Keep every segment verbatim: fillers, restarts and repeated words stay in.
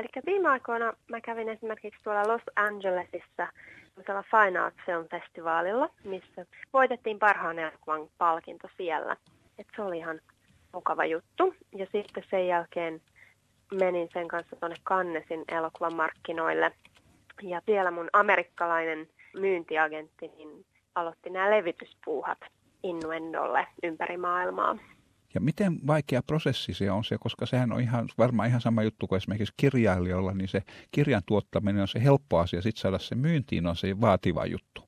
Eli viime aikoina mä kävin esimerkiksi tuolla Los Angelesissa Fine Art Film Festivaalilla, missä voitettiin parhaan elokuvan palkinto siellä. Et se oli ihan mukava juttu. Ja sitten sen jälkeen menin sen kanssa tuonne Cannesin elokuvan markkinoille. Ja siellä mun amerikkalainen myyntiagentti niin aloitti nämä levityspuuhat Innuendolle ympäri maailmaa. Ja miten vaikea prosessi se on se, koska sehän on ihan, varmaan ihan sama juttu kuin esimerkiksi kirjailijoilla, niin se kirjan tuottaminen on se helppo asia, sitten saada se myyntiin on se vaativa juttu.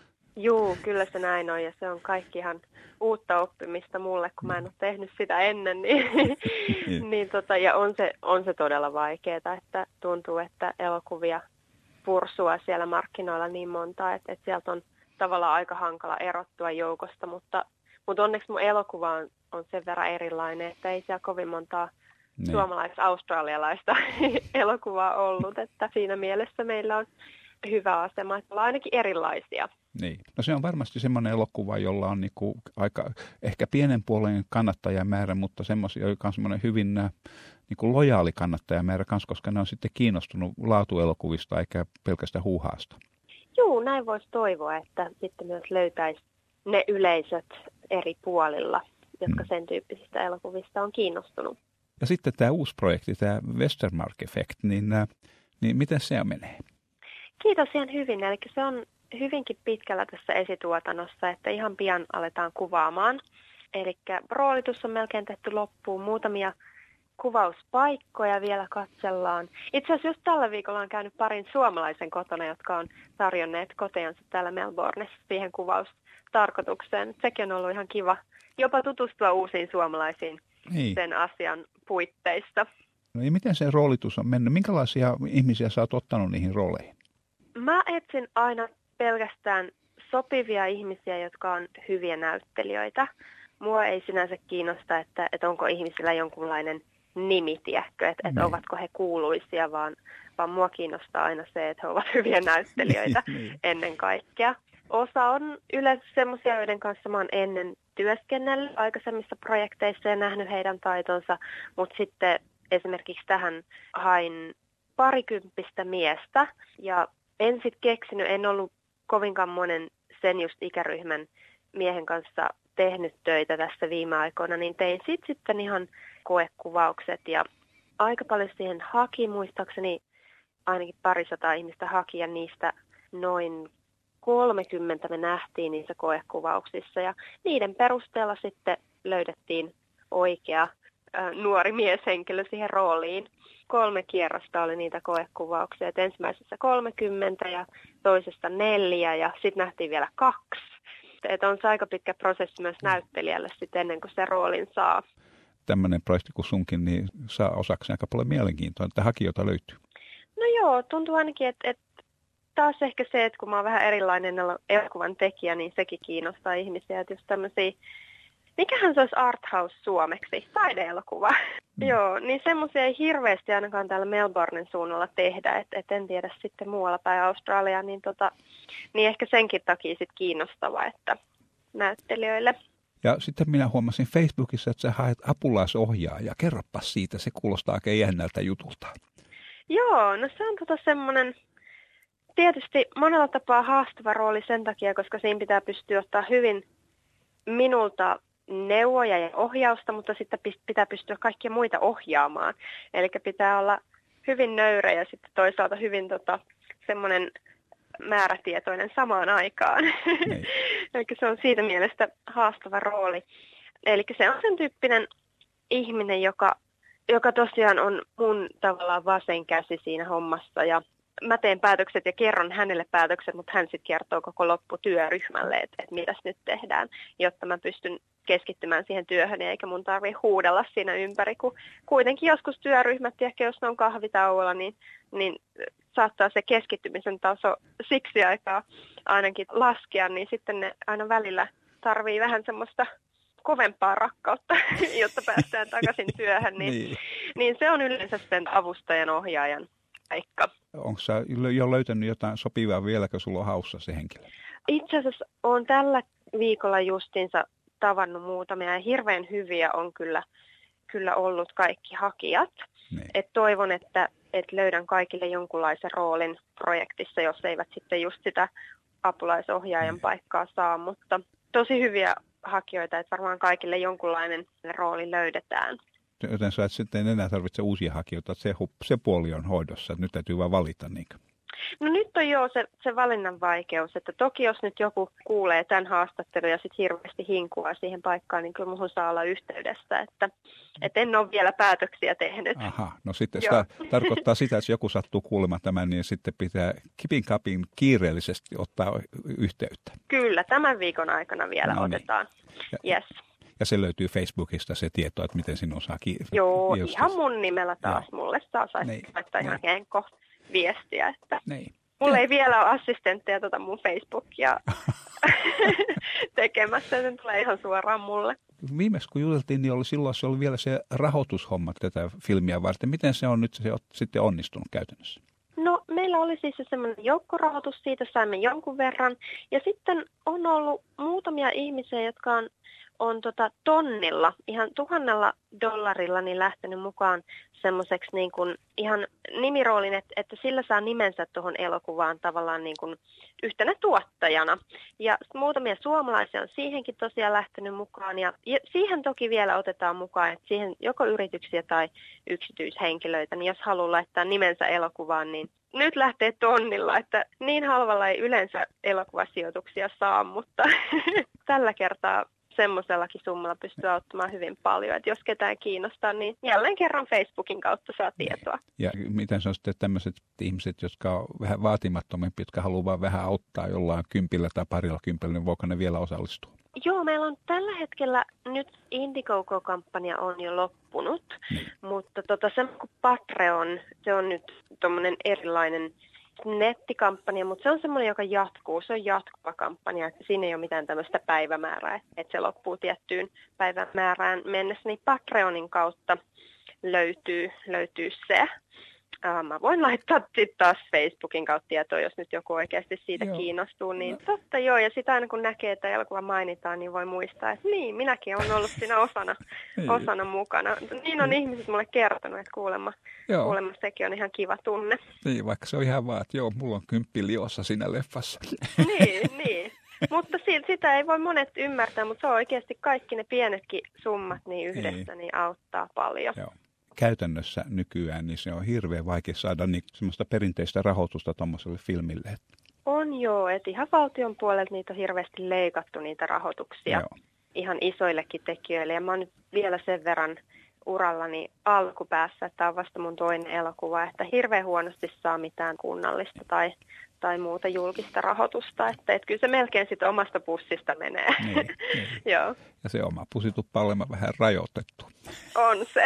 Juu, kyllä se näin on ja se on kaikki ihan uutta oppimista mulle, kun mä en ole tehnyt sitä ennen. Niin, niin tota, ja on se, on se todella vaikeaa, että tuntuu, että elokuvia pursua siellä markkinoilla niin monta, että, että sieltä on tavallaan aika hankala erottua joukosta, mutta, mutta onneksi mun elokuva on, on sen verran erilainen, että ei siellä kovin montaa niin. suomalais-australialaista elokuvaa ollut, että siinä mielessä meillä on hyvä asema, että ollaan ainakin erilaisia. Niin. No se on varmasti semmoinen elokuva, jolla on niinku aika ehkä pienen puolen kannattajamäärä, mutta semmoisia, joka on semmoinen hyvin niinku lojaali kannattajamäärä kanssa, koska ne on sitten kiinnostunut laatuelokuvista eikä pelkästään huuhaasta. Joo, näin voisi toivoa, että sitten myös löytäisi ne yleisöt eri puolilla, jotka sen tyyppisistä elokuvista on kiinnostunut. Ja sitten tämä uusi projekti, tämä Westermark Effect, niin, niin miten se menee? Kiitos ihan hyvin. Eli se on hyvinkin pitkällä tässä esituotannossa, että ihan pian aletaan kuvaamaan. Eli roolitus on melkein tehty loppuun. Muutamia kuvauspaikkoja vielä katsellaan. Itse asiassa just tällä viikolla on käynyt parin suomalaisen kotona, jotka on tarjonneet kotejansa täällä Melbournessa siihen kuvaustarkoitukseen. Sekin on ollut ihan kiva jopa tutustua uusiin suomalaisiin niin. Sen asian puitteissa. No ja miten se roolitus on mennyt? Minkälaisia ihmisiä sä oot ottanut niihin rooleihin? Mä etsin aina pelkästään sopivia ihmisiä, jotka on hyviä näyttelijöitä. Mua ei sinänsä kiinnosta, että, että onko ihmisillä jonkunlainen nimi, tiedätkö, että, että ovatko he kuuluisia, vaan, vaan mua kiinnostaa aina se, että he ovat hyviä näyttelijöitä ennen kaikkea. Osa on yleensä semmoisia, joiden kanssa mä oon ennen työskennellyt aikaisemmissa projekteissa ja nähnyt heidän taitonsa, mutta sitten esimerkiksi tähän hain parikymppistä miestä ja en sitten keksinyt, en ollut kovinkaan monen sen just ikäryhmän miehen kanssa tehnyt töitä tässä viime aikoina, niin tein sit sitten ihan koekuvaukset ja aika paljon siihen haki, muistaakseni ainakin parisataa ihmistä haki ja niistä noin kolmekymmentä me nähtiin niissä koekuvauksissa ja niiden perusteella sitten löydettiin oikea ä, nuori mieshenkilö siihen rooliin. Kolme kierrosta oli niitä koekuvauksia, että ensimmäisessä kolmekymmentä ja toisesta neljä ja sitten nähtiin vielä kaksi. Että on se aika pitkä prosessi myös näyttelijälle sitten ennen kuin se roolin saa. Tämmöinen projekti kuin sunkin, niin saa osaksi aika paljon mielenkiintoa, että hakijoita löytyy. No joo, tuntuu ainakin, että, että taas ehkä se, että kun mä oon vähän erilainen elokuvan tekijä, niin sekin kiinnostaa ihmisiä. Että just tämmöisiä, mikähän se olisi arthouse suomeksi, taideelokuva. Mm. Joo, niin semmoisia ei hirveästi ainakaan täällä Melbournen suunnalla tehdä, että et en tiedä sitten muualla päin Australiaa, niin, tota, niin ehkä senkin takia sitten kiinnostava, että näyttelijöille. Ja sitten minä huomasin Facebookissa, että sä haet apulaisohjaaja. Kerropas siitä, se kuulostaa aika jännältä jutulta. Joo, no se on tota semmoinen tietysti monella tapaa haastava rooli sen takia, koska siinä pitää pystyä ottaa hyvin minulta neuvoja ja ohjausta, mutta sitten pitää pystyä kaikkia muita ohjaamaan. Eli pitää olla hyvin nöyrä ja sitten toisaalta hyvin tota, semmoinen määrätietoinen samaan aikaan. Eli se on siitä mielestä haastava rooli. Eli se on sen tyyppinen ihminen, joka, joka tosiaan on mun tavallaan vasen käsi siinä hommassa ja mä teen päätökset ja kerron hänelle päätökset, mutta hän sitten kertoo koko lopputyöryhmälle, että, että mitäs nyt tehdään, jotta mä pystyn keskittymään siihen työhön eikä mun tarvitse huudella siinä ympäri, kun kuitenkin joskus työryhmät, ehkä jos ne on kahvitauolla, niin, niin saattaa se keskittymisen taso siksi aikaa ainakin laskea, niin sitten ne aina välillä tarvii vähän semmoista kovempaa rakkautta, jotta päästään takaisin työhön, niin, niin. niin se on yleensä sen avustajan ohjaajan paikka. Onko sä jo löytänyt jotain sopivaa vieläkö sulla on haussa se henkilö? Itse asiassa olen tällä viikolla justiinsa tavannut muutamia ja hirveän hyviä on kyllä, kyllä ollut kaikki hakijat. Niin. Et toivon, että et löydän kaikille jonkunlaisen roolin projektissa, jos eivät sitten just sitä apulaisohjaajan niin. paikkaa saa, mutta tosi hyviä hakijoita, että varmaan kaikille jonkunlainen rooli löydetään. Joten sä et sitten enää tarvitse uusia hakijoita, se, se puoli on hoidossa, että nyt täytyy vaan valita niinkö? No nyt on joo se, se valinnan vaikeus, että toki jos nyt joku kuulee tämän haastattelun ja sitten hirveästi hinkua siihen paikkaan, niin kyllä muhun saa olla yhteydessä, että, että en ole vielä päätöksiä tehnyt. Aha, no sitten se tarkoittaa sitä, että jos joku sattuu kuulemaan tämän, niin sitten pitää kipin kapin kiireellisesti ottaa yhteyttä. Kyllä, tämän viikon aikana vielä no niin. otetaan. Ja, yes. ja se löytyy Facebookista se tieto, että miten sinun saa kiinni. Joo, ihan mun nimellä taas. Joo. Mulle saa saisi laittaa ihan henko viestiä, että niin. mulla ei vielä ole assistentteja tuota mun Facebookia tekemässä, se tulee ihan suoraan mulle. Viimeksi kun juteltiin, niin oli silloin se oli vielä se rahoitushomma tätä filmiä varten. Miten se on nyt se sitten onnistunut käytännössä? No meillä oli siis se semmoinen joukkorahoitus, siitä saimme jonkun verran. Ja sitten on ollut muutamia ihmisiä, jotka on, on tota tonnilla, ihan tuhannella dollarilla niin lähtenyt mukaan semmoiseksi niin kuin ihan nimiroolin, että, että sillä saa nimensä tuohon elokuvaan tavallaan niin kuin yhtenä tuottajana. Ja muutamia suomalaisia on siihenkin tosiaan lähtenyt mukaan ja, ja siihen toki vielä otetaan mukaan, että siihen joko yrityksiä tai yksityishenkilöitä, niin jos haluaa laittaa nimensä elokuvaan, niin nyt lähtee tonnilla, että niin halvalla ei yleensä elokuvasijoituksia saa, mutta tällä kertaa semmoisellakin summalla pystyy auttamaan hyvin paljon. Että jos ketään kiinnostaa, niin jälleen kerran Facebookin kautta saa tietoa. Ja miten se on sitten tämmöiset ihmiset, jotka on vähän vaatimattomampi, jotka haluaa vähän auttaa jollain kympillä tai parilla kympillä, niin voiko ne vielä osallistua? Joo, meillä on tällä hetkellä nyt Indiegogo-kampanja on jo loppunut, niin. mutta tota, se kuin Patreon, se on nyt tommoinen erilainen nettikampanja, mutta se on semmoinen, joka jatkuu. Se on jatkuva kampanja, että siinä ei ole mitään tämmöistä päivämäärää, että se loppuu tiettyyn päivämäärään mennessä, niin Patreonin kautta löytyy, löytyy se. Uh, mä voin laittaa sitten taas Facebookin kautta tietoa, jos nyt joku oikeasti siitä joo. kiinnostuu. Niin no. Totta joo, ja sitä aina kun näkee, että elokuva mainitaan, niin voi muistaa, että niin, minäkin olen ollut siinä osana, osana mukana. Niin on ihmiset mulle kertonut, että kuulemma, kuulemma sekin on ihan kiva tunne. Niin, vaikka se on ihan vaan, että joo, mulla on kymppi liossa siinä leffassa. niin, niin. Mutta sitä ei voi monet ymmärtää, mutta se on oikeasti kaikki ne pienetkin summat niin yhdessä, niin, niin auttaa paljon. Joo. Käytännössä nykyään niin se on hirveän vaikea saada niin, semmoista perinteistä rahoitusta tuommoiselle filmille. On joo, että ihan valtion puolelta niitä on hirveästi leikattu niitä rahoituksia joo. ihan isoillekin tekijöille. Ja mä oon nyt vielä sen verran urallani alkupäässä, että tämä on vasta mun toinen elokuva, että hirveän huonosti saa mitään kunnallista tai, tai muuta julkista rahoitusta. Että, että kyllä se melkein sitten omasta pussista menee. Niin, niin. Joo. Ja se oma pussituppa on olemaan vähän rajoitettu. On se.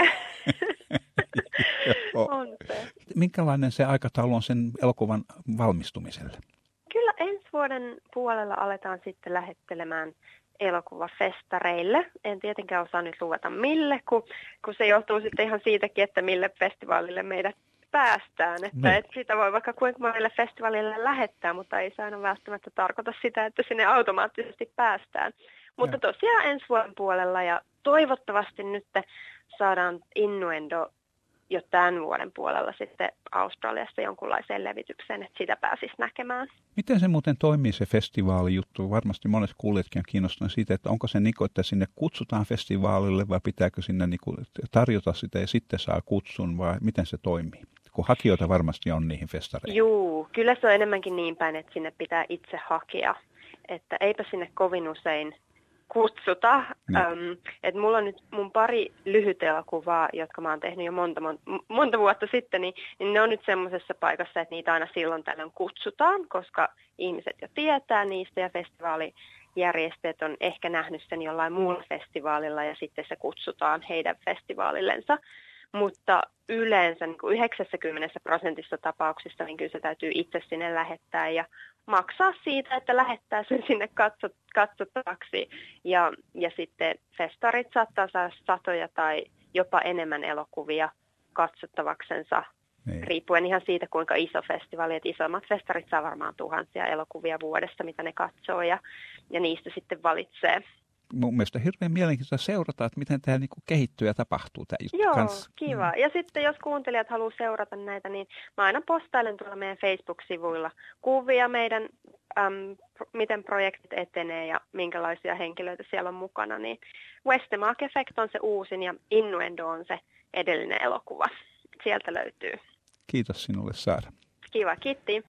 on se. Minkälainen se aikataulu on sen elokuvan valmistumiselle? Kyllä ensi vuoden puolella aletaan sitten lähettelemään elokuvafestareille. En tietenkään osaa nyt luvata mille, kun, kun se johtuu sitten ihan siitäkin, että mille festivaalille meidät päästään. Että et sitä voi vaikka kuinka monelle festivaalille lähettää, mutta ei se aina välttämättä tarkoita sitä, että sinne automaattisesti päästään. Mutta ja. tosiaan ensi vuoden puolella ja toivottavasti nyt saadaan Innuendo jo tämän vuoden puolella sitten Australiassa jonkunlaiseen levitykseen, että sitä pääsisi näkemään. Miten se muuten toimii se festivaalijuttu? Varmasti monet kuulijatkin on kiinnostuneet siitä, että onko se niin, että sinne kutsutaan festivaalille vai pitääkö sinne niin kuin tarjota sitä ja sitten saa kutsun vai miten se toimii? Kun hakijoita varmasti on niihin festareihin. Juu, kyllä se on enemmänkin niin päin, että sinne pitää itse hakea. Että eipä sinne kovin usein kutsuta. Um, että mulla on nyt mun pari lyhytelokuvaa, jotka mä oon tehnyt jo monta, monta, monta vuotta sitten, niin, niin ne on nyt semmoisessa paikassa, että niitä aina silloin tällöin kutsutaan, koska ihmiset jo tietää niistä ja festivaalijärjestäjät on ehkä nähnyt sen jollain muulla festivaalilla ja sitten se kutsutaan heidän festivaalillensa. Mutta yleensä niin kuin yhdeksänkymmentä prosentissa tapauksista niin kyllä se täytyy itse sinne lähettää ja maksaa siitä, että lähettää sen sinne katsot, katsottavaksi. Ja, ja sitten festarit saattaa saada satoja tai jopa enemmän elokuvia katsottavaksensa, niin. riippuen ihan siitä, kuinka iso festivaali. Että isommat festarit saa varmaan tuhansia elokuvia vuodessa, mitä ne katsoo ja, ja niistä sitten valitsee. mun mielestä hirveän mielenkiintoista seurata, että miten tämä niin kuin kehittyy ja tapahtuu tämä juttu Joo, kanssa. kiva. Ja sitten jos kuuntelijat haluaa seurata näitä, niin mä aina postailen tuolla meidän Facebook-sivuilla kuvia meidän, äm, miten projektit etenee ja minkälaisia henkilöitä siellä on mukana. Niin Westermark Effect on se uusin ja Innuendo on se edellinen elokuva. Sieltä löytyy. Kiitos sinulle, Saara. Kiva, kiitti.